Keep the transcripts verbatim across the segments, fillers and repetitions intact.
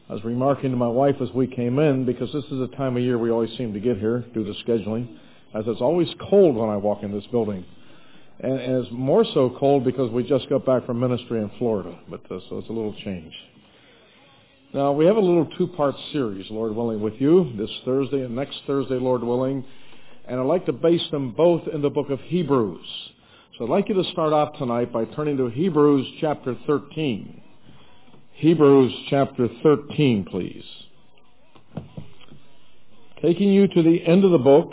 I was remarking to my wife as we came in, because this is the time of year we always seem to get here due to scheduling, as it's always cold when I walk in this building. And, and it's more so cold because we just got back from ministry in Florida, but uh, so it's a little change. Now, we have a little two-part series, Lord willing, with you, this Thursday and next Thursday, Lord willing, and I'd like to base them both in the book of Hebrews. So I'd like you to start off tonight by turning to Hebrews chapter thirteen. Hebrews chapter thirteen, please. Taking you to the end of the book,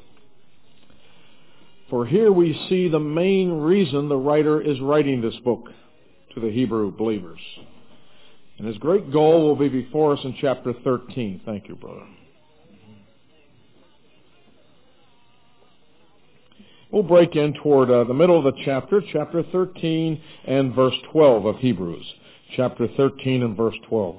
for here we see the main reason the writer is writing this book to the Hebrew believers. And his great goal will be before us in chapter thirteen. Thank you, brother. We'll break in toward uh, the middle of the chapter, chapter thirteen and verse twelve of Hebrews. Chapter thirteen and verse twelve.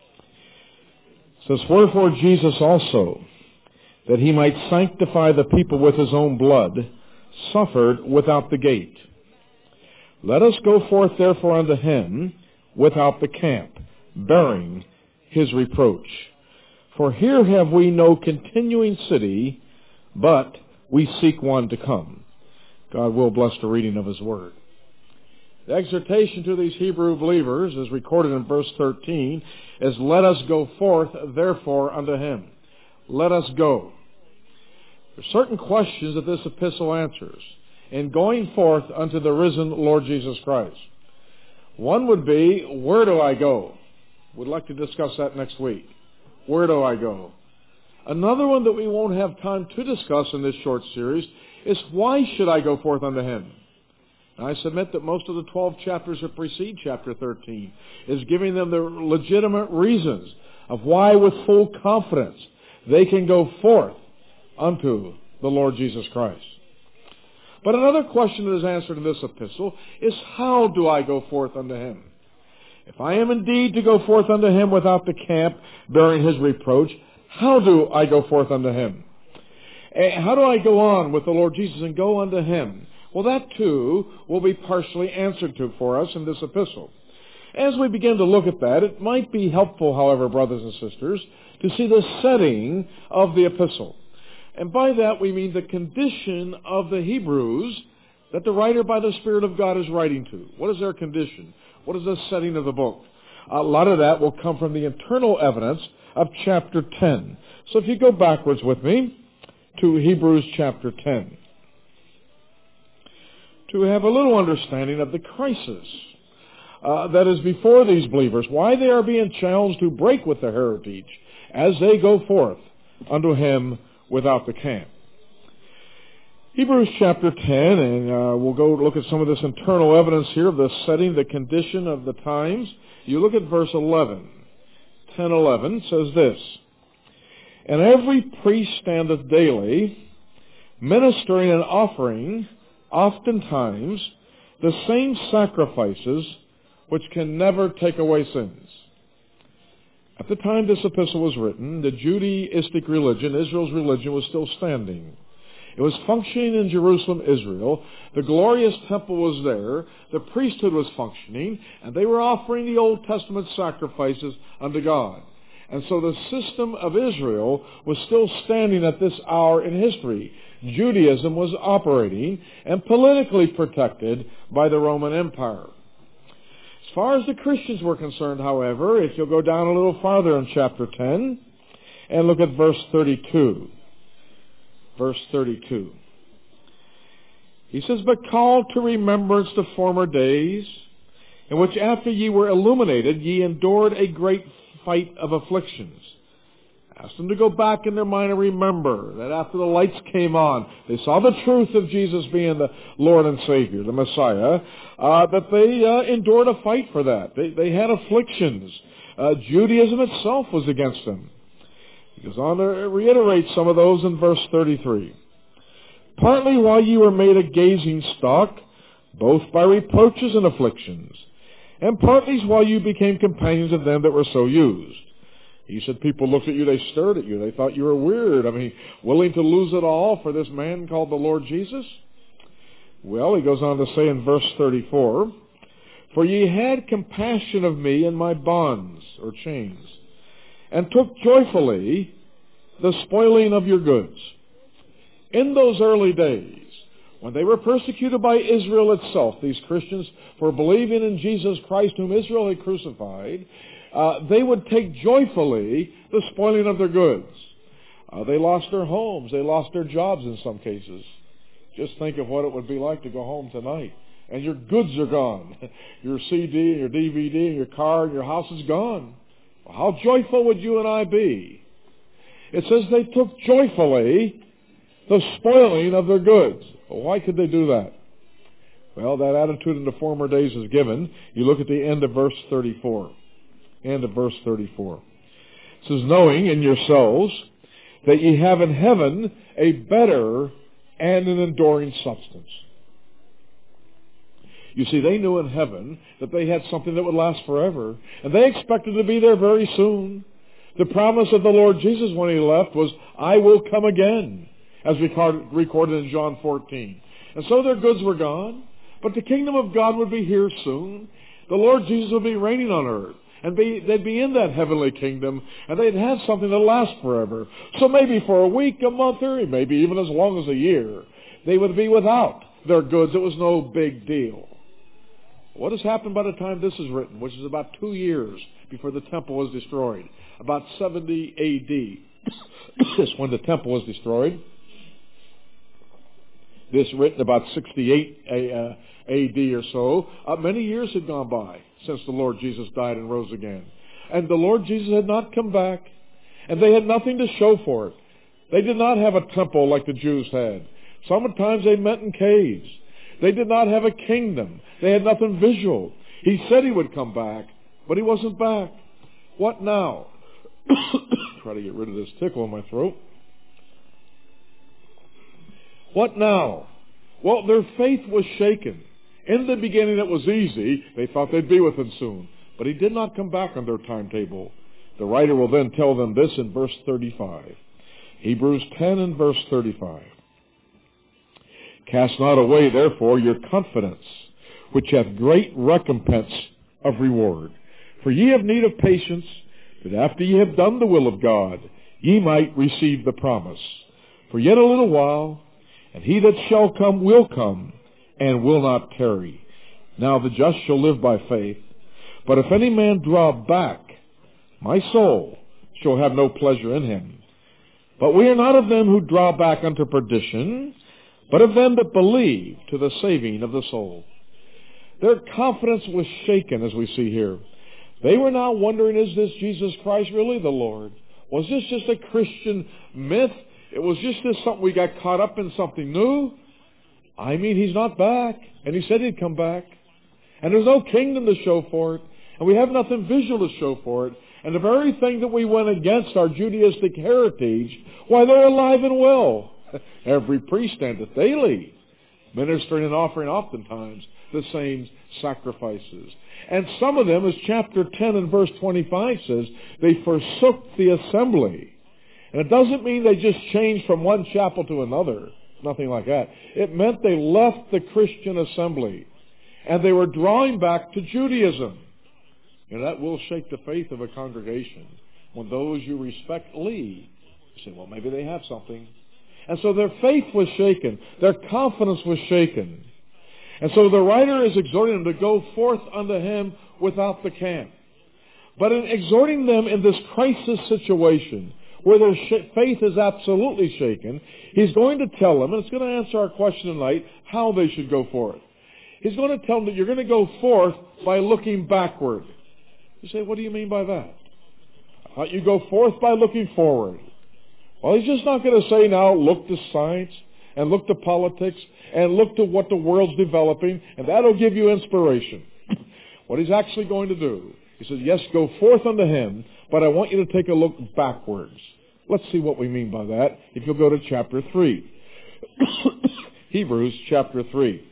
It says, "Wherefore Jesus also, that he might sanctify the people with his own blood, suffered without the gate. Let us go forth therefore unto him without the camp, bearing his reproach. For here have we no continuing city, but we seek one to come." God will bless the reading of his word. The exhortation to these Hebrew believers, as recorded in verse thirteen, is, "Let us go forth, therefore, unto him." Let us go. There are certain questions that this epistle answers in going forth unto the risen Lord Jesus Christ. One would be, where do I go? We'd like to discuss that next week. Where do I go? Another one that we won't have time to discuss in this short series is, why should I go forth unto him? And I submit that most of the twelve chapters that precede chapter thirteen is giving them the legitimate reasons of why with full confidence they can go forth unto the Lord Jesus Christ. But another question that is answered in this epistle is, how do I go forth unto him? If I am indeed to go forth unto him without the camp, bearing his reproach, how do I go forth unto him? And how do I go on with the Lord Jesus and go unto him? Well, that too will be partially answered to for us in this epistle. As we begin to look at that, it might be helpful, however, brothers and sisters, to see the setting of the epistle. And by that we mean the condition of the Hebrews that the writer by the Spirit of God is writing to. What is their condition? What is the setting of the book? A lot of that will come from the internal evidence of chapter ten. So if you go backwards with me to Hebrews chapter ten, to have a little understanding of the crisis uh, that is before these believers, why they are being challenged to break with the heritage as they go forth unto him without the camp. Hebrews chapter ten, and uh, we'll go look at some of this internal evidence here of the setting, the condition of the times. You look at verse eleven. ten eleven says this, "And every priest standeth daily, ministering and offering oftentimes the same sacrifices which can never take away sins." At the time this epistle was written, the Judaistic religion, Israel's religion, was still standing. It was functioning in Jerusalem, Israel. The glorious temple was there. The priesthood was functioning, and they were offering the Old Testament sacrifices unto God. And so the system of Israel was still standing at this hour in history. Judaism was operating and politically protected by the Roman Empire. As far as the Christians were concerned, however, if you'll go down a little farther in chapter ten and look at verse thirty-two. Verse thirty-two. He says, "But call to remembrance the former days, in which after ye were illuminated, ye endured a great fight of afflictions." Ask them to go back in their mind and remember that after the lights came on, they saw the truth of Jesus being the Lord and Savior, the Messiah, uh, that they uh, endured a fight for that. They, they had afflictions. Uh, Judaism itself was against them. He goes on to reiterate some of those in verse thirty-three. "Partly while ye were made a gazing stock, both by reproaches and afflictions, and partly while you became companions of them that were so used." He said people looked at you, they stared at you, they thought you were weird. I mean, willing to lose it all for this man called the Lord Jesus? Well, he goes on to say in verse thirty-four, "For ye had compassion of me in my bonds," or chains, and took joyfully the spoiling of your goods. In those early days, when they were persecuted by Israel itself, these Christians, for believing in Jesus Christ whom Israel had crucified, uh, they would take joyfully the spoiling of their goods. Uh, they lost their homes. They lost their jobs in some cases. Just think of what it would be like to go home tonight, and your goods are gone. Your C D and your D V D and your car and your house is gone. Well, how joyful would you and I be? It says they took joyfully the spoiling of their goods. Well, why could they do that? Well, that attitude in the former days is given. You look at the end of verse thirty-four. End of verse thirty-four. It says, knowing in yourselves that ye have in heaven a better and an enduring substance. You see, they knew in heaven that they had something that would last forever, and they expected to be there very soon. The promise of the Lord Jesus when he left was, I will come again, as recorded in John fourteen. And so their goods were gone, but the kingdom of God would be here soon. The Lord Jesus would be reigning on earth, and be, they'd be in that heavenly kingdom, and they'd have something that lasts forever. So maybe for a week, a month, or maybe even as long as a year, they would be without their goods. It was no big deal. What has happened by the time this is written, which is about two years before the temple was destroyed? About seventy A D is when the temple was destroyed. This written about sixty-eight A D or so. Uh, many years had gone by since the Lord Jesus died and rose again. And the Lord Jesus had not come back. And they had nothing to show for it. They did not have a temple like the Jews had. Sometimes they met in caves. They did not have a kingdom. They had nothing visual. He said he would come back, but he wasn't back. What now? Try to get rid of this tickle in my throat. What now? Well, their faith was shaken. In the beginning it was easy. They thought they'd be with him soon. But he did not come back on their timetable. The writer will then tell them this in verse thirty-five. Hebrews ten and verse thirty-five. Cast not away, therefore, your confidence, which hath great recompense of reward. For ye have need of patience, that after ye have done the will of God, ye might receive the promise. For yet a little while, and he that shall come will come, and will not tarry. Now the just shall live by faith. But if any man draw back, my soul shall have no pleasure in him. But we are not of them who draw back unto perdition, but of them that believe to the saving of the soul. Their confidence was shaken, as we see here. They were now wondering, is this Jesus Christ really the Lord? Was this just a Christian myth? It was just this something we got caught up in, something new? I mean, he's not back, and he said he'd come back. And there's no kingdom to show for it, and we have nothing visual to show for it. And the very thing that we went against, our Judaistic heritage, why, they're alive and well. Every priest standeth daily, ministering and offering oftentimes the same sacrifices. And some of them, as chapter ten and verse twenty-five says, they forsook the assembly. And it doesn't mean they just changed from one chapel to another. Nothing like that. It meant they left the Christian assembly. And they were drawing back to Judaism. And that will shake the faith of a congregation. When those you respect leave, you say, well, maybe they have something. And so their faith was shaken. Their confidence was shaken. And so the writer is exhorting them to go forth unto him without the camp. But in exhorting them in this crisis situation, where their sh- faith is absolutely shaken, he's going to tell them, and it's going to answer our question tonight, how they should go forth. He's going to tell them that you're going to go forth by looking backward. You say, what do you mean by that? Uh, you go forth by looking forward. Well, he's just not going to say now, look to science, and look to politics, and look to what the world's developing, and that'll give you inspiration. What he's actually going to do, he says, yes, go forth unto him, but I want you to take a look backwards. Let's see what we mean by that, if you'll go to chapter three. Hebrews chapter three.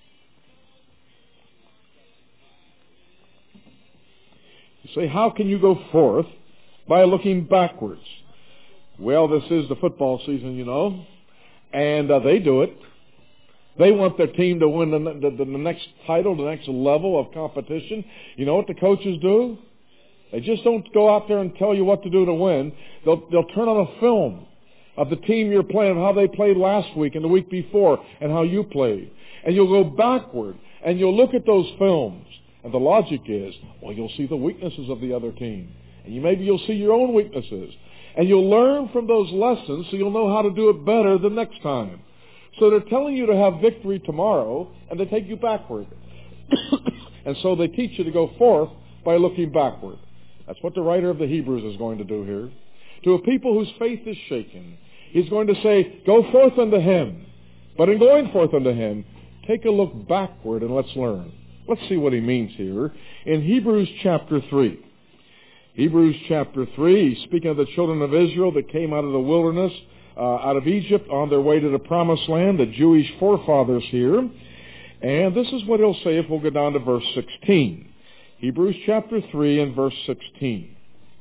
You say, how can you go forth? By looking backwards. Well, this is the football season, you know, and uh, they do it. They want their team to win the, the, the next title, the next level of competition. You know what the coaches do? They just don't go out there and tell you what to do to win. They'll, they'll turn on a film of the team you're playing, how they played last week and the week before, and how you played. And you'll go backward, and you'll look at those films. And the logic is, well, you'll see the weaknesses of the other team. And you, maybe you'll see your own weaknesses. And you'll learn from those lessons so you'll know how to do it better the next time. So they're telling you to have victory tomorrow, and they take you backward. And so they teach you to go forth by looking backward. That's what the writer of the Hebrews is going to do here. To a people whose faith is shaken, he's going to say, go forth unto him. But in going forth unto him, take a look backward and let's learn. Let's see what he means here in Hebrews chapter three. Hebrews chapter three, speaking of the children of Israel that came out of the wilderness, uh, out of Egypt, on their way to the promised land, the Jewish forefathers here. And this is what he'll say if we'll go down to verse sixteen. Hebrews chapter three and verse sixteen.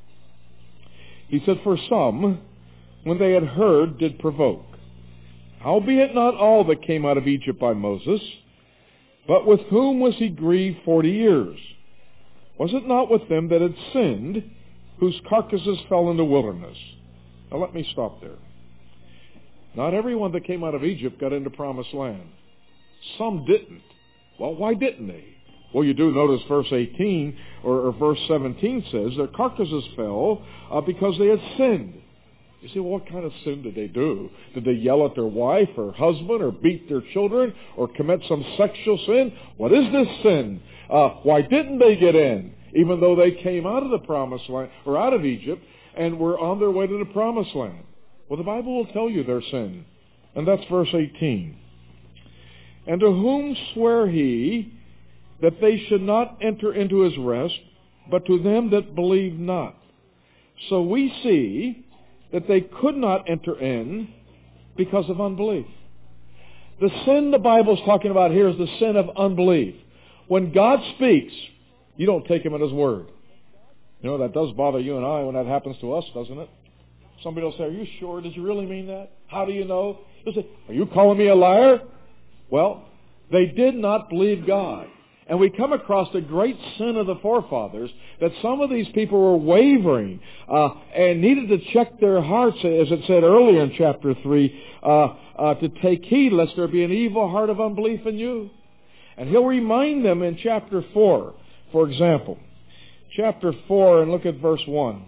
He said, for some, when they had heard, did provoke. Howbeit not all that came out of Egypt by Moses, but with whom was he grieved forty years? Was it not with them that had sinned, whose carcasses fell in the wilderness? Now let me stop there. Not everyone that came out of Egypt got into promised land. Some didn't. Well, why didn't they? Well, you do notice verse eighteen or, or verse seventeen says their carcasses fell uh, because they had sinned. You say, well, what kind of sin did they do? Did they yell at their wife or husband or beat their children or commit some sexual sin? What is this sin? Uh, why didn't they get in? Even though they came out of the promised land or out of Egypt and were on their way to the promised land. Well, the Bible will tell you their sin. And that's verse eighteen. And to whom sware he that they should not enter into his rest, but to them that believe not? So we see that they could not enter in because of unbelief. The sin the Bible's talking about here is the sin of unbelief. When God speaks, you don't take him at his word. You know, that does bother you and I when that happens to us, doesn't it? Somebody will say, are you sure? Did you really mean that? How do you know? You'll say, are you calling me a liar? Well, they did not believe God. And we come across the great sin of the forefathers that some of these people were wavering uh, and needed to check their hearts, as it said earlier in chapter three, uh, uh, to take heed lest there be an evil heart of unbelief in you. And he'll remind them in chapter four, for example. Chapter four, and look at verse one.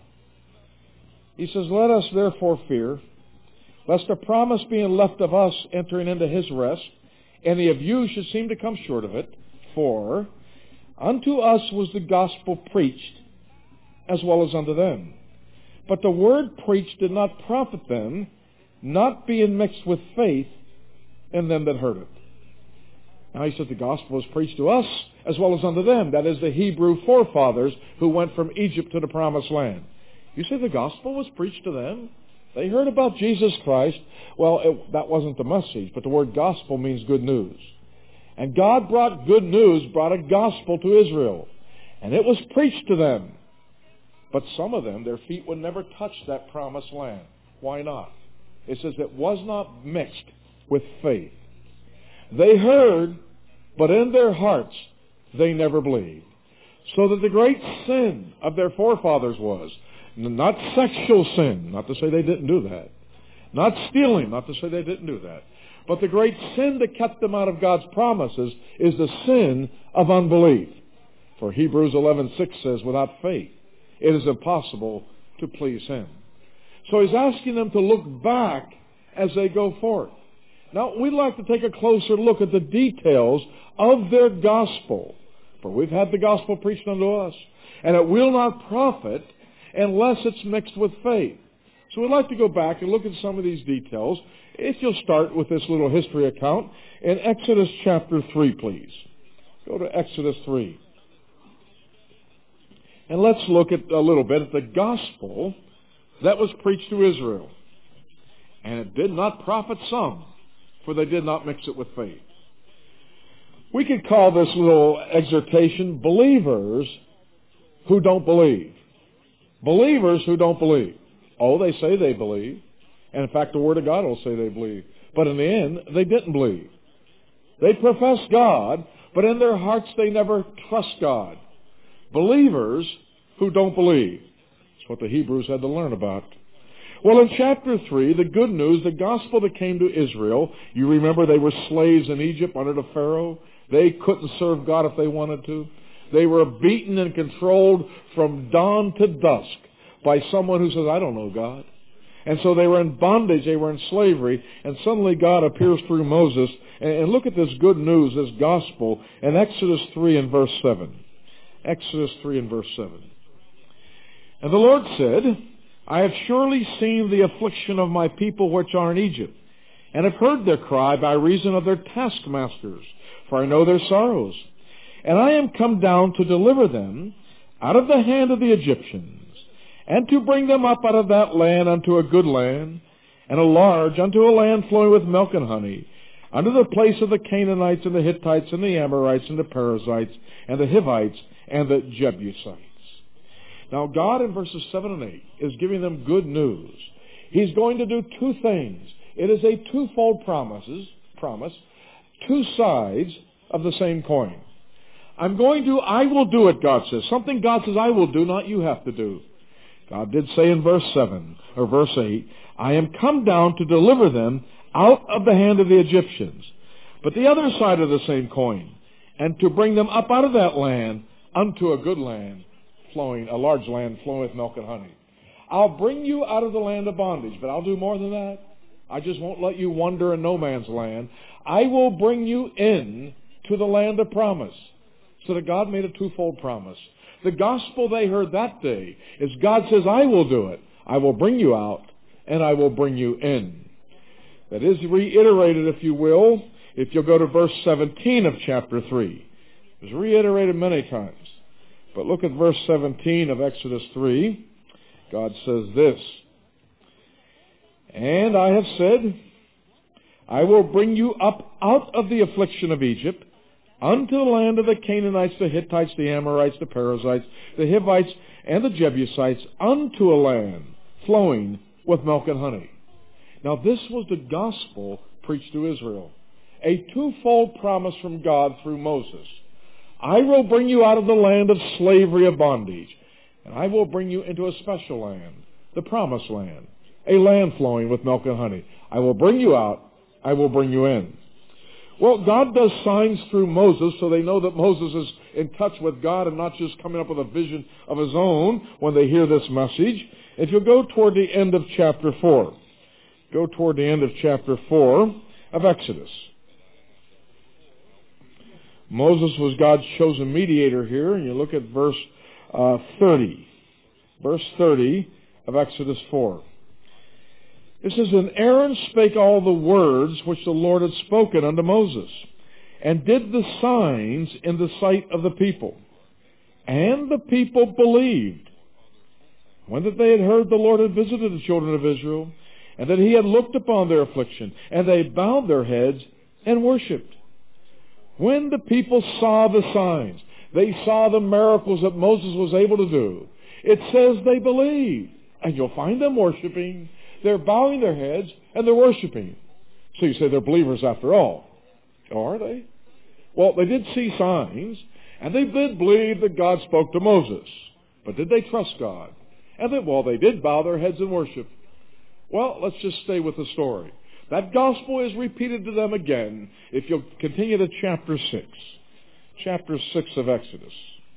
He says, let us therefore fear, lest the promise being left of us entering into his rest, any of you should seem to come short of it. For unto us was the gospel preached, as well as unto them. But the word preached did not profit them, not being mixed with faith in them that heard it. Now he said the gospel was preached to us, as well as unto them. That is the Hebrew forefathers who went from Egypt to the promised land. You say the gospel was preached to them? They heard about Jesus Christ. Well, it, that wasn't the message, but the word gospel means good news. And God brought good news, brought a gospel to Israel. And it was preached to them. But some of them, their feet would never touch that promised land. Why not? It says it was not mixed with faith. They heard, but in their hearts they never believed. So that the great sin of their forefathers was not sexual sin, not to say they didn't do that. Not stealing, not to say they didn't do that. But the great sin that kept them out of God's promises is the sin of unbelief. For Hebrews eleven six says, without faith, it is impossible to please him. So he's asking them to look back as they go forth. Now, we'd like to take a closer look at the details of their gospel. For we've had the gospel preached unto us. And it will not profit unless it's mixed with faith. So we'd like to go back and look at some of these details. If you'll start with this little history account in Exodus chapter three, please. Go to Exodus three. And let's look at a little bit at the gospel that was preached to Israel. And it did not profit some, for they did not mix it with faith. We could call this little exhortation believers who don't believe. Believers who don't believe. Oh, they say they believe. And in fact, the Word of God will say they believe. But in the end, they didn't believe. They profess God, but in their hearts they never trust God. Believers who don't believe. That's what the Hebrews had to learn about. Well, in chapter three, the good news, the gospel that came to Israel, you remember they were slaves in Egypt under the Pharaoh. They couldn't serve God if they wanted to. They were beaten and controlled from dawn to dusk by someone who says, I don't know God. And so they were in bondage, they were in slavery, and suddenly God appears through Moses. And look at this good news, this gospel, in Exodus three and verse seven. Exodus three and verse seven. And the Lord said, I have surely seen the affliction of my people which are in Egypt, and have heard their cry by reason of their taskmasters, for I know their sorrows. And I am come down to deliver them out of the hand of the Egyptians, and to bring them up out of that land unto a good land, and a large, unto a land flowing with milk and honey, unto the place of the Canaanites and the Hittites and the Amorites and the Perizzites and the Hivites and the Jebusites. Now God in verses seven and eight is giving them good news. He's going to do two things. It is a twofold promises, promise, two sides of the same coin. I'm going to, I will do it, God says. Something God says I will do, not you have to do. God did say in verse seven, or verse eight, I am come down to deliver them out of the hand of the Egyptians. But the other side of the same coin, and to bring them up out of that land unto a good land, flowing, a large land flowing with milk and honey. I'll bring you out of the land of bondage, but I'll do more than that. I just won't let you wander in no man's land. I will bring you in to the land of promise. So that God made a twofold promise. The gospel they heard that day is God says, I will do it. I will bring you out, and I will bring you in. That is reiterated, if you will, if you'll go to verse seventeen of chapter three. It's reiterated many times. But look at verse seventeen of Exodus three. God says this, and I have said, I will bring you up out of the affliction of Egypt, unto the land of the Canaanites, the Hittites, the Amorites, the Perizzites, the Hivites, and the Jebusites, unto a land flowing with milk and honey. Now this was the gospel preached to Israel. A twofold promise from God through Moses. I will bring you out of the land of slavery of bondage, and I will bring you into a special land, the promised land, a land flowing with milk and honey. I will bring you out, I will bring you in. Well, God does signs through Moses so they know that Moses is in touch with God and not just coming up with a vision of his own when they hear this message. If you'll go toward the end of chapter four, go toward the end of chapter four of Exodus. Moses was God's chosen mediator here, and you look at verse uh, thirty. Verse thirty of Exodus four. It says, and Aaron spake all the words which the Lord had spoken unto Moses, and did the signs in the sight of the people. And the people believed, when that they had heard the Lord had visited the children of Israel, and that he had looked upon their affliction, and they bowed their heads and worshipped. When the people saw the signs, they saw the miracles that Moses was able to do, it says they believed. And you'll find them worshiping. They're bowing their heads and they're worshiping. So you say they're believers after all. Are they? Well, they did see signs, and they did believe that God spoke to Moses. But did they trust God? And then, well, they did bow their heads and worship. Well, let's just stay with the story. That gospel is repeated to them again if you'll continue to chapter six. Chapter six of Exodus.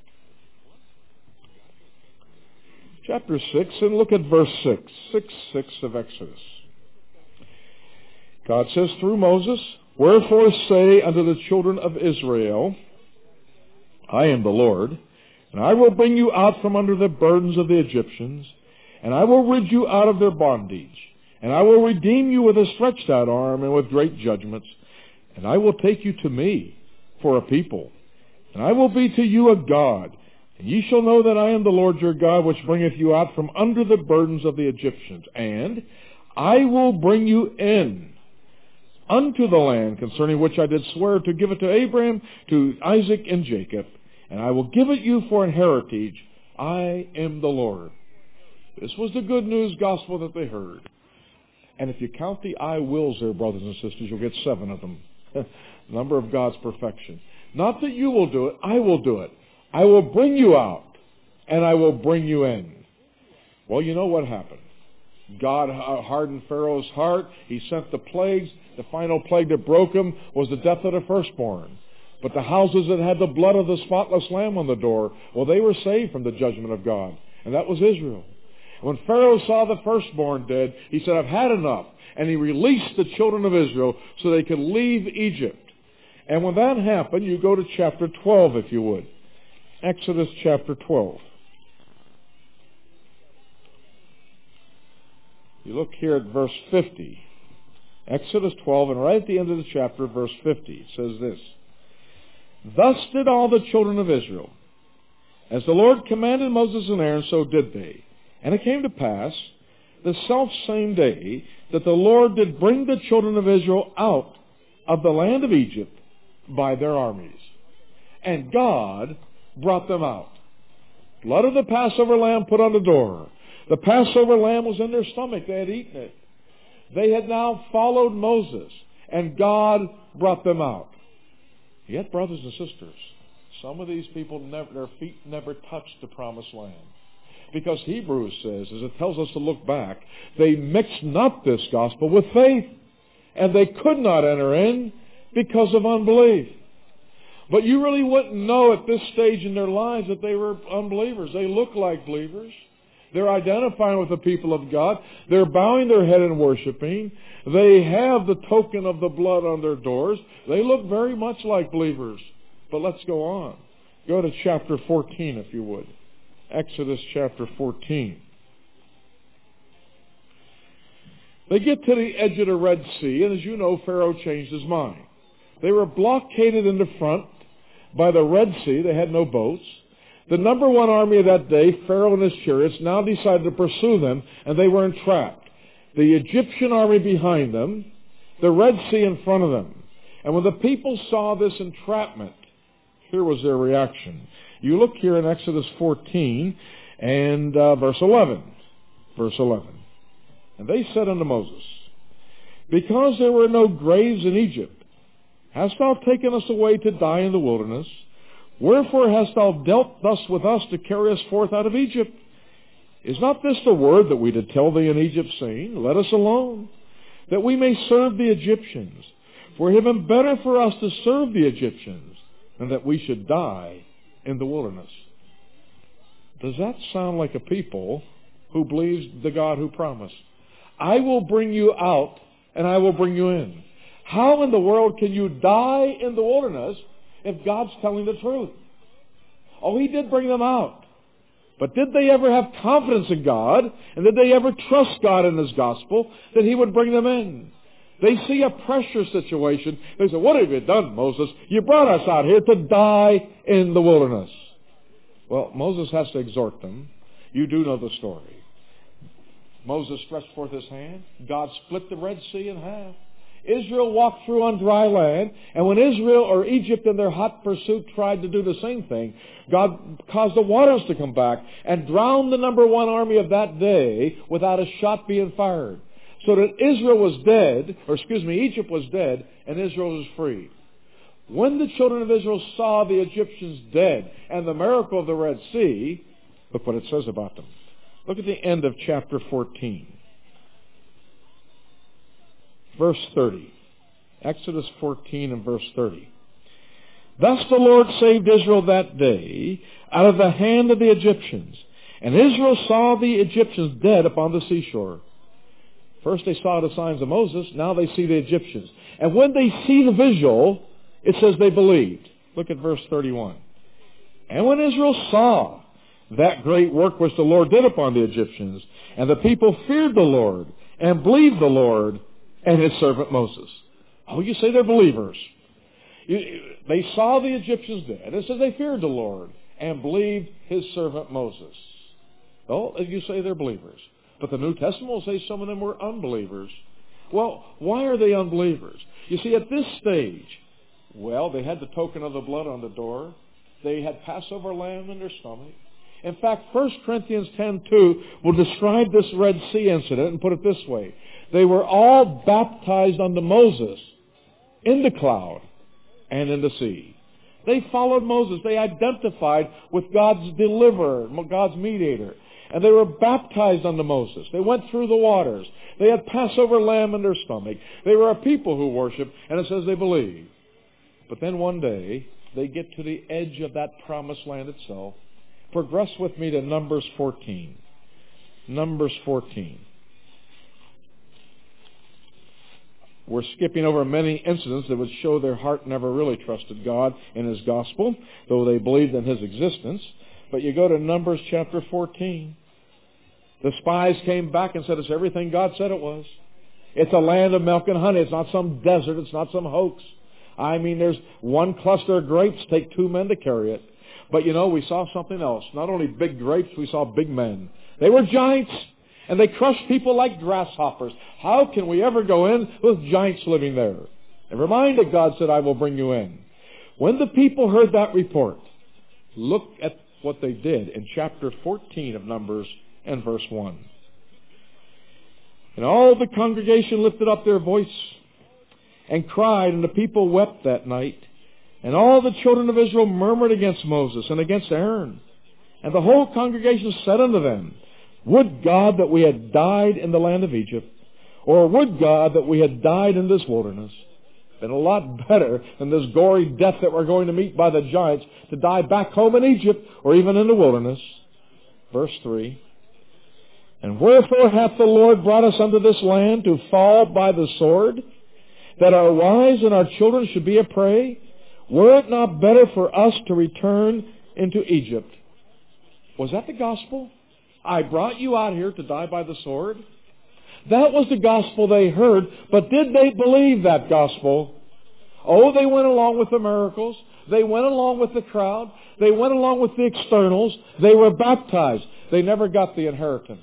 Chapter six, and look at verse six. six, six of Exodus. God says through Moses, wherefore say unto the children of Israel, I am the Lord, and I will bring you out from under the burdens of the Egyptians, and I will rid you out of their bondage, and I will redeem you with a stretched out arm and with great judgments, and I will take you to me for a people, and I will be to you a God. And ye shall know that I am the Lord your God, which bringeth you out from under the burdens of the Egyptians. And I will bring you in unto the land concerning which I did swear to give it to Abraham, to Isaac, and Jacob. And I will give it you for an heritage. I am the Lord. This was the good news gospel that they heard. And if you count the I wills there, brothers and sisters, you'll get seven of them. Number of God's perfection. Not that you will do it, I will do it. I will bring you out. and I will bring you in. Well, you know what happened. God hardened Pharaoh's heart. He sent the plagues. The final plague that broke him was the death of the firstborn. But the houses that had the blood of the spotless lamb on the door, well, they were saved from the judgment of God. And that was Israel. When Pharaoh saw the firstborn dead, he said, I've had enough. And he released the children of Israel so they could leave Egypt. And when that happened, you go to chapter twelve, if you would. Exodus chapter twelve. You look here at verse fifty. Exodus twelve, and right at the end of the chapter, verse fifty, it says this. Thus did all the children of Israel. As the Lord commanded Moses and Aaron, so did they. And it came to pass, the selfsame day, that the Lord did bring the children of Israel out of the land of Egypt by their armies. And God brought them out. Blood of the Passover lamb put on the door. The Passover lamb was in their stomach. They had eaten it. They had now followed Moses, and God brought them out. Yet, brothers and sisters, some of these people, never, their feet never touched the promised land. Because Hebrews says, as it tells us to look back, they mixed not this gospel with faith, and they could not enter in because of unbelief. But you really wouldn't know at this stage in their lives that they were unbelievers. They look like believers. They're identifying with the people of God. They're bowing their head and worshiping. They have the token of the blood on their doors. They look very much like believers. But let's go on. Go to chapter fourteen, if you would. Exodus chapter fourteen. They get to the edge of the Red Sea, and as you know, Pharaoh changed his mind. They were blockaded in the front by the Red Sea. They had no boats. The number one army of that day, Pharaoh and his chariots, now decided to pursue them, and they were entrapped. The Egyptian army behind them, the Red Sea in front of them. And when the people saw this entrapment, here was their reaction. You look here in Exodus fourteen and uh, verse eleven. Verse eleven. And they said unto Moses, because there were no graves in Egypt, hast thou taken us away to die in the wilderness? Wherefore hast thou dealt thus with us to carry us forth out of Egypt? Is not this the word that we did tell thee in Egypt, saying, let us alone, that we may serve the Egyptians? For it had been better for us to serve the Egyptians than that we should die in the wilderness. Does that sound like a people who believes the God who promised? I will bring you out and I will bring you in. How in the world can you die in the wilderness if God's telling the truth? Oh, He did bring them out. But did they ever have confidence in God? And did they ever trust God in His gospel that He would bring them in? They see a pressure situation. They say, what have you done, Moses? You brought us out here to die in the wilderness. Well, Moses has to exhort them. You do know the story. Moses stretched forth his hand. God split the Red Sea in half. Israel walked through on dry land, and when Israel or Egypt in their hot pursuit tried to do the same thing, God caused the waters to come back and drowned the number one army of that day without a shot being fired. So that Israel was dead, or excuse me, Egypt was dead, and Israel was free. When the children of Israel saw the Egyptians dead and the miracle of the Red Sea, look what it says about them. Look at the end of chapter fourteen. Verse thirty. Exodus fourteen and verse thirty. Thus the Lord saved Israel that day out of the hand of the Egyptians. And Israel saw the Egyptians dead upon the seashore. First they saw the signs of Moses, now they see the Egyptians. And when they see the visual, it says they believed. Look at verse thirty-one. And when Israel saw that great work which the Lord did upon the Egyptians, and the people feared the Lord, and believed the Lord, and His servant Moses. Oh, you say they're believers. You, they saw the Egyptians dead. It says they feared the Lord, and believed His servant Moses. Oh, you say they're believers. But the New Testament will say some of them were unbelievers. Well, why are they unbelievers? You see, at this stage, well, they had the token of the blood on the door. They had Passover lamb in their stomach. In fact, First Corinthians ten two will describe this Red Sea incident and put it this way. They were all baptized unto Moses in the cloud and in the sea. They followed Moses. They identified with God's deliverer, God's mediator. And they were baptized unto Moses. They went through the waters. They had Passover lamb in their stomach. They were a people who worshiped, and it says they believed. But then one day, they get to the edge of that promised land itself. Progress with me to Numbers fourteen. Numbers fourteen. We're skipping over many incidents that would show their heart never really trusted God in His gospel, though they believed in His existence. But you go to Numbers chapter fourteen. The spies came back and said it's everything God said it was. It's a land of milk and honey. It's not some desert. It's not some hoax. I mean, there's one cluster of grapes, take two men to carry it. But you know, we saw something else. Not only big grapes, we saw big men. They were giants, and they crushed people like grasshoppers. How can we ever go in with giants living there? Never mind that God said, I will bring you in. When the people heard that report, look at what they did in chapter fourteen of Numbers and verse one. And all the congregation lifted up their voice and cried, and the people wept that night. And all the children of Israel murmured against Moses and against Aaron. And the whole congregation said unto them, Would God that we had died in the land of Egypt, or would God that we had died in this wilderness? Been a lot better than this gory death that we're going to meet by the giants, to die back home in Egypt or even in the wilderness. Verse three. And wherefore hath the Lord brought us unto this land to fall by the sword, that our wives and our children should be a prey? Were it not better for us to return into Egypt? Was that the gospel? I brought you out here to die by the sword? That was the gospel they heard, but did they believe that gospel? Oh, they went along with the miracles. They went along with the crowd. They went along with the externals. They were baptized. They never got the inheritance.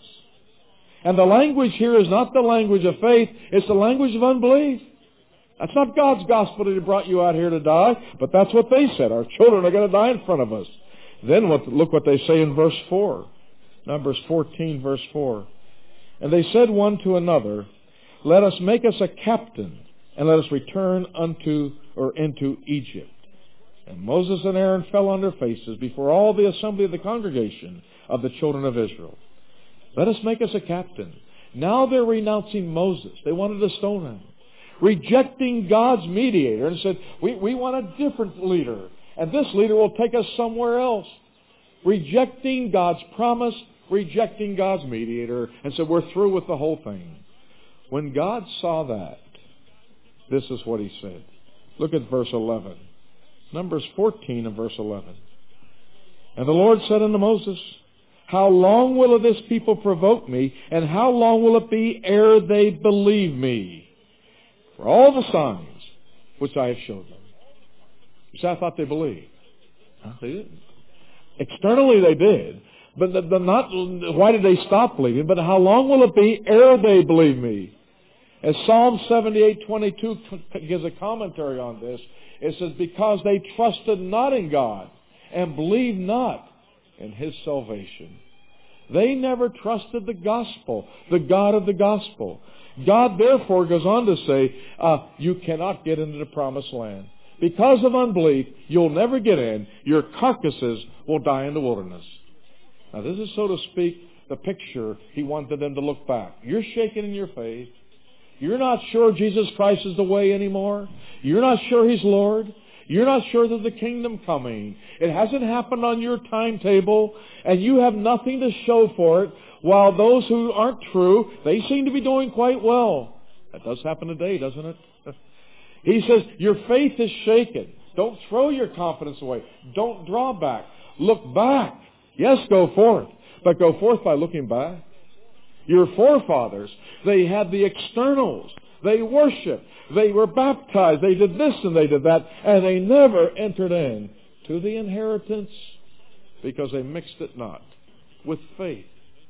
And the language here is not the language of faith. It's the language of unbelief. That's not God's gospel that He brought you out here to die, but that's what they said. Our children are going to die in front of us. Then what, look what they say in verse four. Numbers fourteen, verse four. And they said one to another, Let us make us a captain, and let us return unto or into Egypt. And Moses and Aaron fell on their faces before all the assembly of the congregation of the children of Israel. Let us make us a captain. Now they're renouncing Moses. They wanted to stone him. Rejecting God's mediator, and said, we, we want a different leader. And this leader will take us somewhere else. Rejecting God's promise, rejecting God's mediator, and said, we're through with the whole thing. When God saw that, this is what He said. Look at verse eleven. Numbers fourteen and verse eleven. And the Lord said unto Moses, How long will this people provoke me, and how long will it be ere they believe me? For all the signs which I have showed them. You see, I thought they believed. Huh? They didn't. Externally they did. But the, the not, why did they stop believing? But how long will it be ere they believe me? As Psalm seventy-eight twenty-two gives a commentary on this, it says, Because they trusted not in God and believed not in His salvation. They never trusted the gospel, the God of the gospel. God therefore goes on to say, uh, you cannot get into the promised land. Because of unbelief, you'll never get in. Your carcasses will die in the wilderness. Now this is, so to speak, the picture He wanted them to look back. You're shaken in your faith. You're not sure Jesus Christ is the way anymore. You're not sure He's Lord. You're not sure that the kingdom coming. It hasn't happened on your timetable, and you have nothing to show for it, while those who aren't true, they seem to be doing quite well. That does happen today, doesn't it? He says, your faith is shaken. Don't throw your confidence away. Don't draw back. Look back. Yes, go forth, but go forth by looking back. Your forefathers, they had the externals. They worshiped. They were baptized. They did this and they did that. And they never entered in to the inheritance because they mixed it not with faith.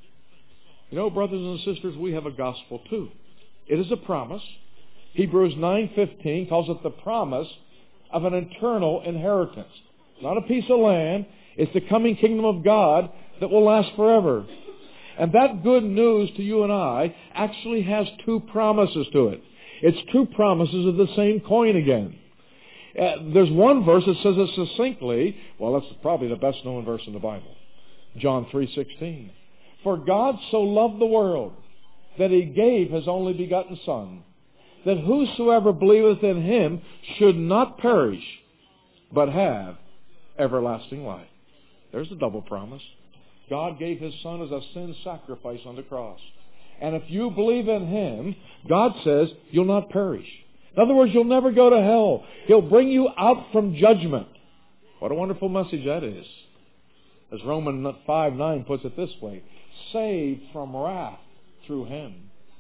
You know, brothers and sisters, we have a gospel too. It is a promise. Hebrews nine fifteen calls it the promise of an eternal inheritance. It's not a piece of land. It's the coming kingdom of God that will last forever. And that good news to you and I actually has two promises to it. It's two promises of the same coin again. Uh, there's one verse that says it succinctly. Well, that's probably the best known verse in the Bible. John three sixteen. For God so loved the world that He gave His only begotten Son, that whosoever believeth in Him should not perish, but have everlasting life. There's a double promise. God gave His Son as a sin sacrifice on the cross. And if you believe in Him, God says you'll not perish. In other words, you'll never go to hell. He'll bring you out from judgment. What a wonderful message that is. As Romans five nine puts it this way, saved from wrath through Him.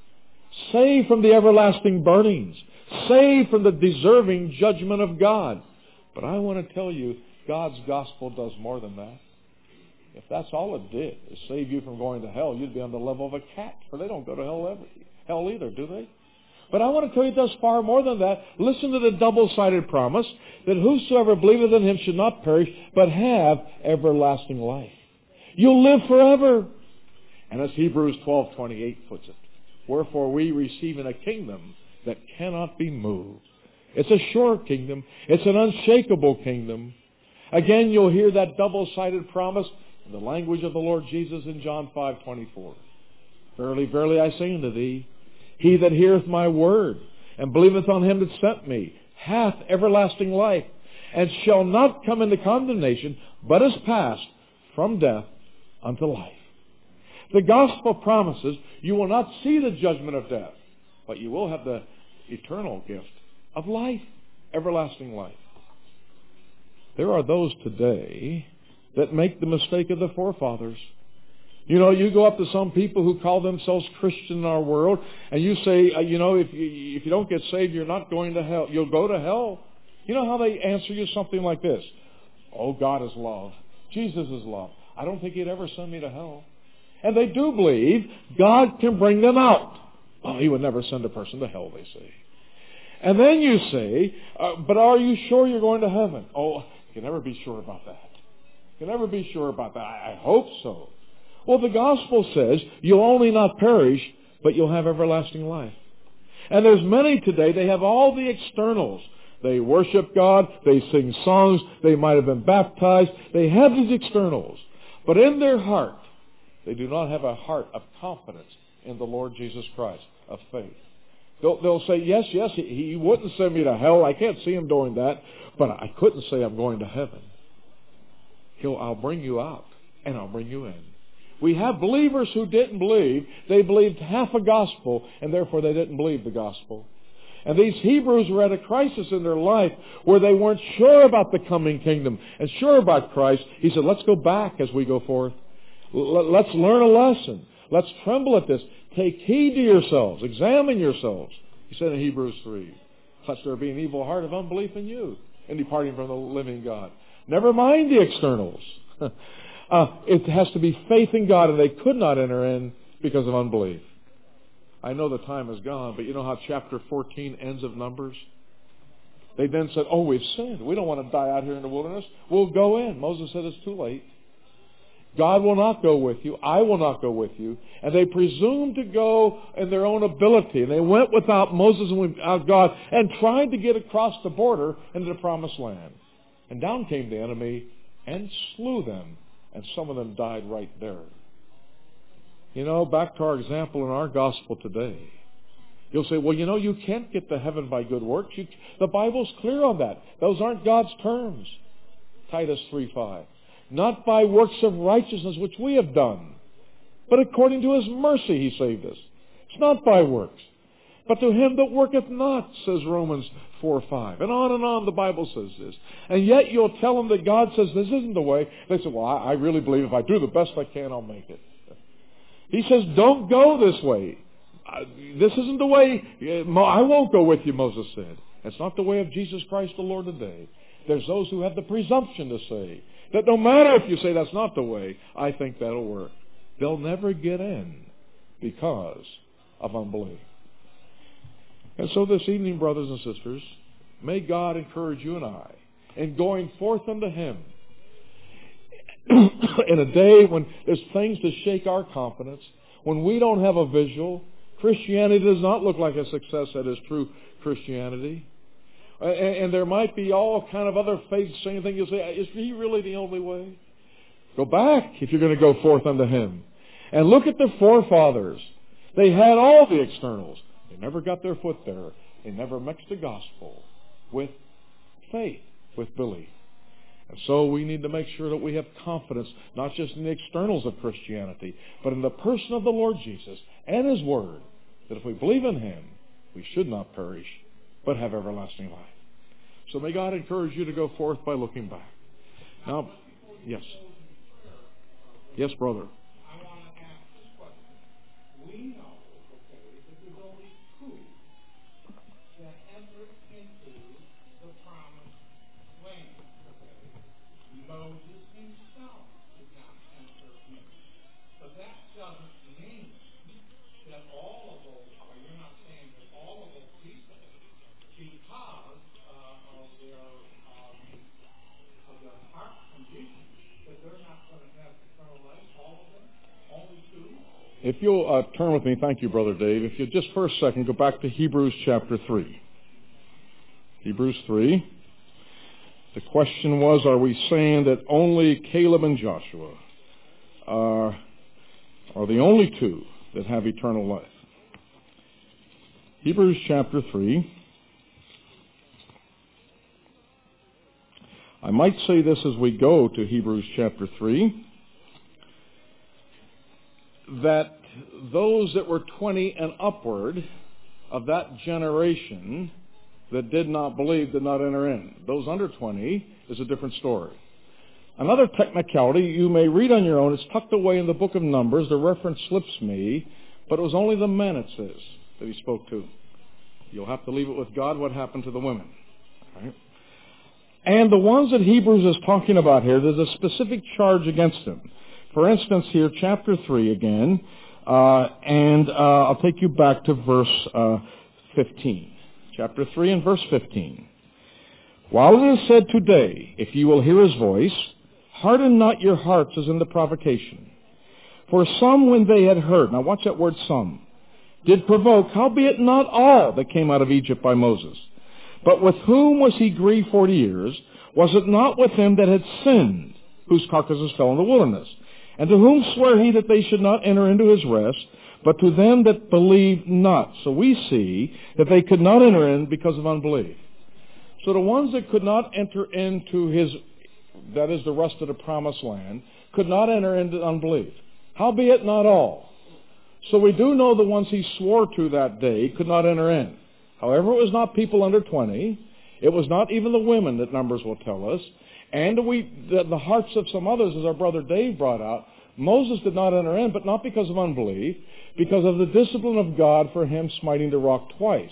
Saved from the everlasting burnings. Saved from the deserving judgment of God. But I want to tell you, God's gospel does more than that. If that's all it did, is save you from going to hell, you'd be on the level of a cat, for they don't go to hell, ever, hell either, do they? But I want to tell you it does far more than that. Listen to the double-sided promise, that whosoever believeth in Him should not perish, but have everlasting life. You'll live forever. And as Hebrews twelve twenty-eight puts it, wherefore we receiving a kingdom that cannot be moved. It's a sure kingdom. It's an unshakable kingdom. Again, you'll hear that double-sided promise in the language of the Lord Jesus in John five twenty-four. Verily, verily, I say unto thee, he that heareth my word, and believeth on Him that sent me, hath everlasting life, and shall not come into condemnation, but is passed from death unto life. The gospel promises you will not see the judgment of death, but you will have the eternal gift of life, everlasting life. There are those today that make the mistake of the forefathers. You know, you go up to some people who call themselves Christian in our world, and you say, uh, you know, if you, if you don't get saved, you're not going to hell. You'll go to hell. You know how they answer you something like this? Oh, God is love. Jesus is love. I don't think He'd ever send me to hell. And they do believe God can bring them out. Oh, He would never send a person to hell, they say. And then you say, uh, but are you sure you're going to heaven? Oh, you can never be sure about that. You can never be sure about that. I, I hope so. Well, the gospel says you'll only not perish, but you'll have everlasting life. And there's many today, they have all the externals. They worship God, they sing songs, they might have been baptized, they have these externals. But in their heart, they do not have a heart of confidence in the Lord Jesus Christ, of faith. They'll, they'll say, yes, yes, he, he wouldn't send me to hell. I can't see Him doing that. But I couldn't say I'm going to heaven. He'll, I'll bring you out, and I'll bring you in. We have believers who didn't believe. They believed half a gospel, and therefore they didn't believe the gospel. And these Hebrews were at a crisis in their life where they weren't sure about the coming kingdom and sure about Christ. He said, let's go back as we go forth. Let's learn a lesson. Let's tremble at this. Take heed to yourselves. Examine yourselves. He said in Hebrews three, lest there be an evil heart of unbelief in you, and departing from the living God. Never mind the externals. uh, it has to be faith in God, and they could not enter in because of unbelief. I know the time is gone, but you know how chapter fourteen ends of Numbers? They then said, oh, we've sinned. We don't want to die out here in the wilderness. We'll go in. Moses said it's too late. God will not go with you. I will not go with you. And they presumed to go in their own ability. And they went without Moses and without God and tried to get across the border into the promised land. And down came the enemy and slew them. And some of them died right there. You know, back to our example in our gospel today. You'll say, well, you know, you can't get to heaven by good works. You, the Bible's clear on that. Those aren't God's terms. Titus three five. Not by works of righteousness which we have done, but according to His mercy He saved us. It's not by works. But to him that worketh not, says Romans four five. And on and on the Bible says this. And yet you'll tell them that God says this isn't the way. They say, well, I, I really believe if I do the best I can, I'll make it. He says, don't go this way. I, this isn't the way. I won't go with you, Moses said. It's not the way of Jesus Christ the Lord today. There's those who have the presumption to say that no matter if you say that's not the way, I think that'll work. They'll never get in because of unbelief. And so this evening, brothers and sisters, may God encourage you and I in going forth unto Him in a day when there's things to shake our confidence, when we don't have a visual. Christianity does not look like a success that is true Christianity. And, and there might be all kind of other faiths saying things. You'll say, is he really the only way? Go back if you're going to go forth unto him. And look at the forefathers. They had all the externals. They never got their foot there. They never mixed the gospel with faith, with belief. And so we need to make sure that we have confidence, not just in the externals of Christianity, but in the person of the Lord Jesus and his word, that if we believe in him, we should not perish, but have everlasting life. So may God encourage you to go forth by looking back. Now, yes. Yes, brother. I want to ask this question. We know, okay, that there's only two that enter into the promised land, okay? Moses himself did not enter in. But that doesn't mean that all of those, or you're not saying that all of those people, because uh, of their um, of their heart condition, that they're not going to have eternal life, all of them, only two. If you'll uh, turn with me, thank you, Brother Dave. If you'll just for a second go back to Hebrews chapter three. Hebrews three. The question was, are we saying that only Caleb and Joshua are, are the only two that have eternal life? Hebrews chapter three. I might say this as we go to Hebrews chapter three, that those that were twenty and upward of that generation that did not believe did not enter in. Those under twenty is a different story. Another technicality you may read on your own. It's tucked away in the book of Numbers. The reference slips me, but it was only the men, it says, that he spoke to. You'll have to leave it with God what happened to the women. All right? And the ones that Hebrews is talking about here, there's a specific charge against them. For instance, here, chapter three again, uh, and uh, I'll take you back to verse uh, fifteen. Chapter three and verse fifteen. While it is said today, if you will hear his voice, harden not your hearts as in the provocation. For some, when they had heard, now watch that word some, did provoke, howbeit not all that came out of Egypt by Moses. But with whom was he grieved forty years? Was it not with them that had sinned, whose carcasses fell in the wilderness? And to whom sware he that they should not enter into his rest, but to them that believed not? So we see that they could not enter in because of unbelief. So the ones that could not enter into his, that is the rest of the promised land, could not enter into unbelief. Howbeit not all. So we do know the ones he swore to that day could not enter in. However, it was not people under twenty. It was not even the women that Numbers will tell us. And we, the, the hearts of some others, as our brother Dave brought out, Moses did not enter in, but not because of unbelief, because of the discipline of God for him smiting the rock twice.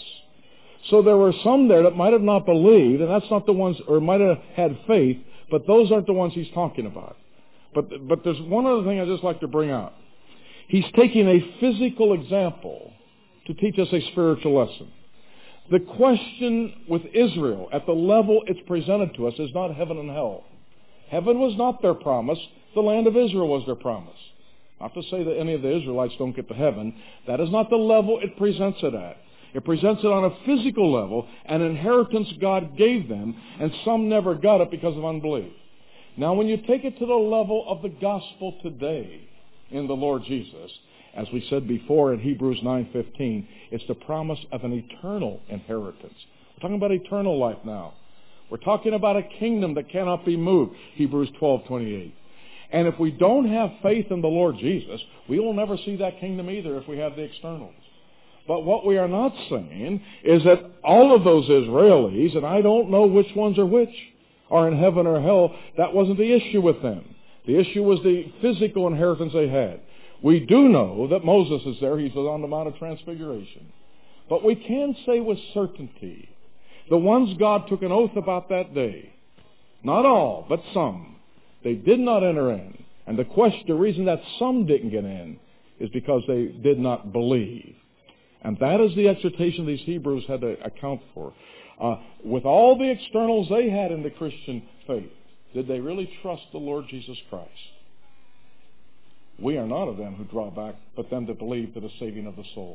So there were some there that might have not believed, and that's not the ones, or might have had faith, but those aren't the ones he's talking about. But, but there's one other thing I'd just like to bring out. He's taking a physical example to teach us a spiritual lesson. The question with Israel, at the level it's presented to us, is not heaven and hell. Heaven was not their promise. The land of Israel was their promise. Not to say that any of the Israelites don't get to heaven. That is not the level it presents it at. It presents it on a physical level, an inheritance God gave them, and some never got it because of unbelief. Now, when you take it to the level of the gospel today in the Lord Jesus, as we said before in Hebrews nine fifteen, it's the promise of an eternal inheritance. We're talking about eternal life now. We're talking about a kingdom that cannot be moved, Hebrews twelve twenty-eight. And if we don't have faith in the Lord Jesus, we will never see that kingdom either if we have the externals. But what we are not saying is that all of those Israelis, and I don't know which ones are which, are in heaven or hell. That wasn't the issue with them. The issue was the physical inheritance they had. We do know that Moses is there. He's on the Mount of Transfiguration. But we can say with certainty, the ones God took an oath about that day, not all, but some, they did not enter in. And the question, the reason that some didn't get in is because they did not believe. And that is the exhortation these Hebrews had to account for. Uh, with all the externals they had in the Christian faith, did they really trust the Lord Jesus Christ? We are not of them who draw back, but them that believe to the saving of the soul.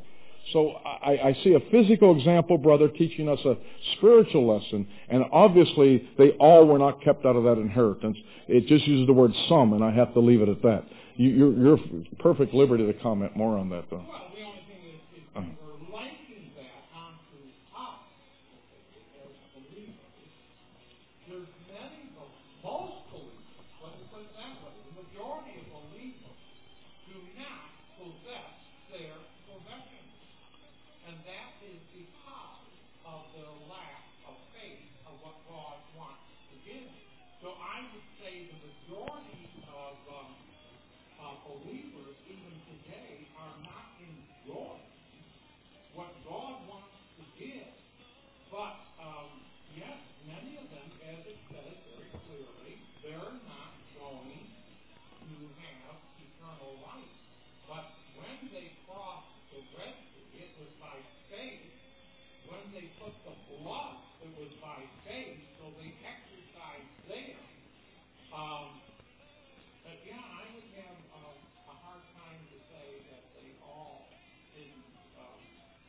So I, I see a physical example, brother, teaching us a spiritual lesson, and obviously they all were not kept out of that inheritance. It just uses the word some, and I have to leave it at that. You, you're, you're perfect liberty to comment more on that, though. Well, the only thing is, is uh-huh. we're liking that onto us as believers. There's many, most believers, let me put it that way, the majority of believers do not possess their possessions. And that is because of their lack of faith of what God wants to give. So I would say the majority of um, uh, believers, even today, are not enjoying what God wants to give. But, um, yes, many of them, as it says very clearly, they're not going to have eternal life. But when they crossed the Red Sea, it was by faith. When they put the blood, it was by faith. So they exercised there. Um, but yeah, I would have um, a hard time to say that they all didn't. Um,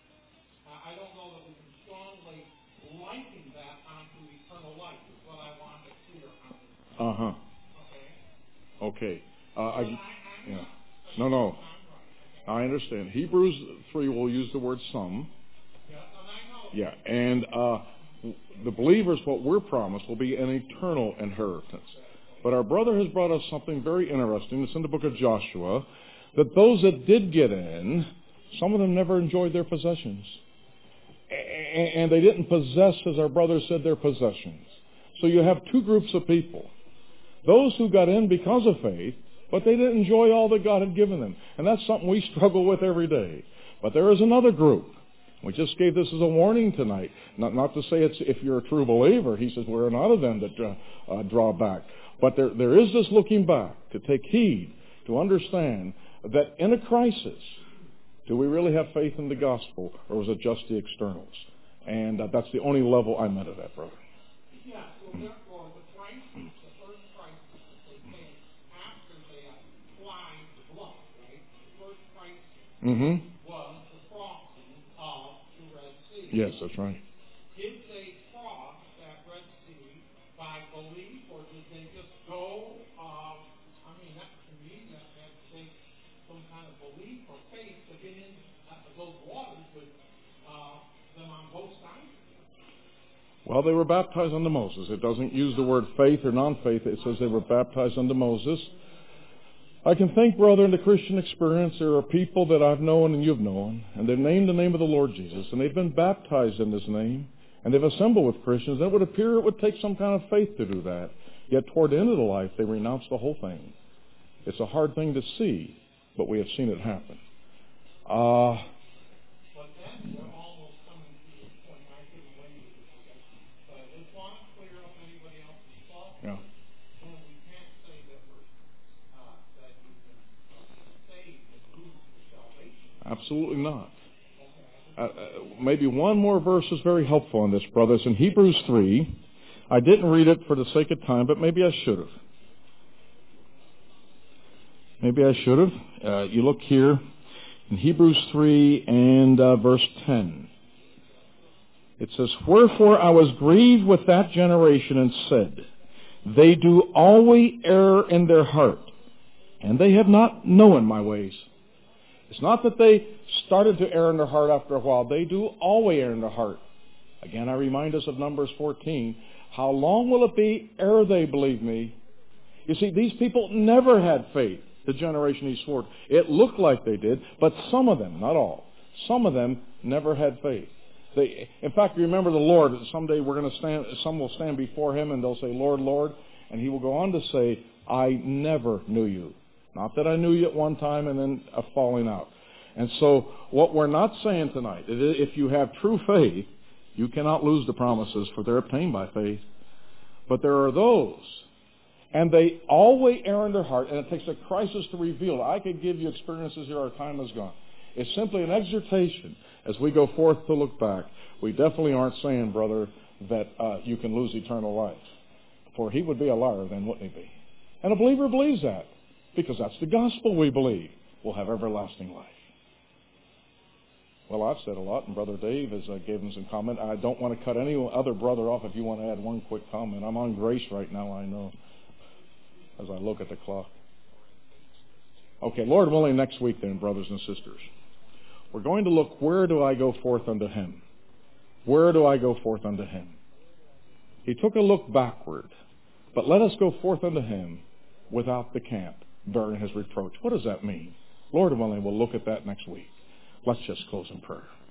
I don't know that we can strongly liken that onto eternal life. Is what I want to clear on this. Uh huh. Okay. Okay. Uh, I, I, yeah. No, no. I understand. Hebrews three will use the word some. Yeah, and uh, the believers, what we're promised, will be an eternal inheritance. But our brother has brought us something very interesting. It's in the book of Joshua, that those that did get in, some of them never enjoyed their possessions. And they didn't possess, as our brother said, their possessions. So you have two groups of people. Those who got in because of faith, but they didn't enjoy all that God had given them. And that's something we struggle with every day. But there is another group. We just gave this as a warning tonight. Not, not to say it's if you're a true believer. He says we're not of them that uh, uh, draw back. But there, there is this looking back to take heed, to understand that in a crisis, do we really have faith in the gospel, or was it just the externals? And uh, that's the only level I met at that, brother. Yeah, so therefore the crisis, the first crisis that they came after they applied the blood, right? The first crisis Mm-hmm. was the crossing of the Red Sea. Yes, that's right. Did they cross that Red Sea by belief, or did they just go? Um, I mean, that to me, that had to take some kind of belief or faith to get in uh, those waters with uh, them on both sides. Well, they were baptized unto Moses. It doesn't use the word faith or non-faith. It says they were baptized unto Moses. I can think, brother, in the Christian experience, there are people that I've known and you've known, and they've named the name of the Lord Jesus, and they've been baptized in His name, and they've assembled with Christians, and it would appear it would take some kind of faith to do that. Yet toward the end of the life, they renounce the whole thing. It's a hard thing to see, but we have seen it happen. Uh, but then we're almost coming to the point, I couldn't wait to discuss, but I just want to clear up anybody else's thoughts. Yeah. And we can't say that we're, uh, that you can save and lose your salvation. Absolutely not. Uh, uh, maybe one more verse is very helpful on this, brothers. In Hebrews three, I didn't read it for the sake of time, but maybe I should have. Maybe I should have. Uh, you look here in Hebrews three and uh, verse ten. It says, "Wherefore I was grieved with that generation and said, they do always err in their heart, and they have not known my ways." It's not that they started to err in their heart after a while. They do always err in their heart. Again, I remind us of Numbers fourteen. How long will it be ere they believe me? You see, these people never had faith, the generation he swore. It looked like they did, but some of them, not all, some of them never had faith. They, in fact, remember the Lord. Someday we're going to stand, some will stand before Him and they'll say, "Lord, Lord," and He will go on to say, "I never knew you." Not that I knew you at one time and then a falling out. And so what we're not saying tonight is if you have true faith, you cannot lose the promises, for they're obtained by faith. But there are those, and they always err in their heart, and it takes a crisis to reveal it. I could give you experiences here, our time is gone. It's simply an exhortation as we go forth to look back. We definitely aren't saying, brother, that uh, you can lose eternal life. For he would be a liar then, wouldn't he be? And a believer believes that, because that's the gospel we believe. We'll have everlasting life. Well, I've said a lot, and Brother Dave has uh, given some comment. I don't want to cut any other brother off if you want to add one quick comment. I'm on grace right now, I know, as I look at the clock. Okay, Lord willing, next week then, brothers and sisters, we're going to look, where do I go forth unto him? Where do I go forth unto him? He took a look backward, but let us go forth unto him without the camp, bearing his reproach. What does that mean? Lord willing, we'll look at that next week. Let's just close in prayer.